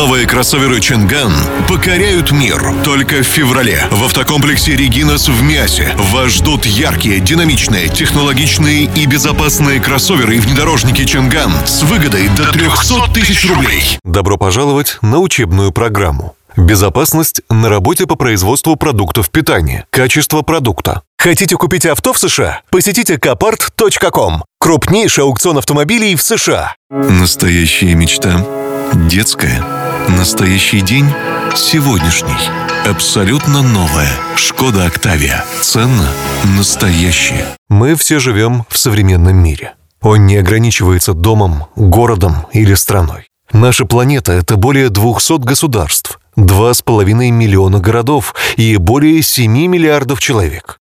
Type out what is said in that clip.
Новые кроссоверы Чинган покоряют мир. Только в феврале в автокомплексе «Регинас» в Миасе вас ждут яркие, динамичные, технологичные и безопасные кроссоверы и внедорожники Чинган с выгодой до 300 тысяч рублей. Добро пожаловать на учебную программу. Безопасность на работе по производству продуктов питания. Качество продукта. Хотите купить авто в США? Посетите copart.com. Крупнейший аукцион автомобилей в США. Настоящая мечта. Детская. Настоящий день. Сегодняшний. Абсолютно новая «Шкода Октавия». Цена настоящая. Мы все живем в современном мире. Он не ограничивается домом, городом или страной. Наша планета — это более 200 государств, 2,5 миллиона городов и более 7 миллиардов человек.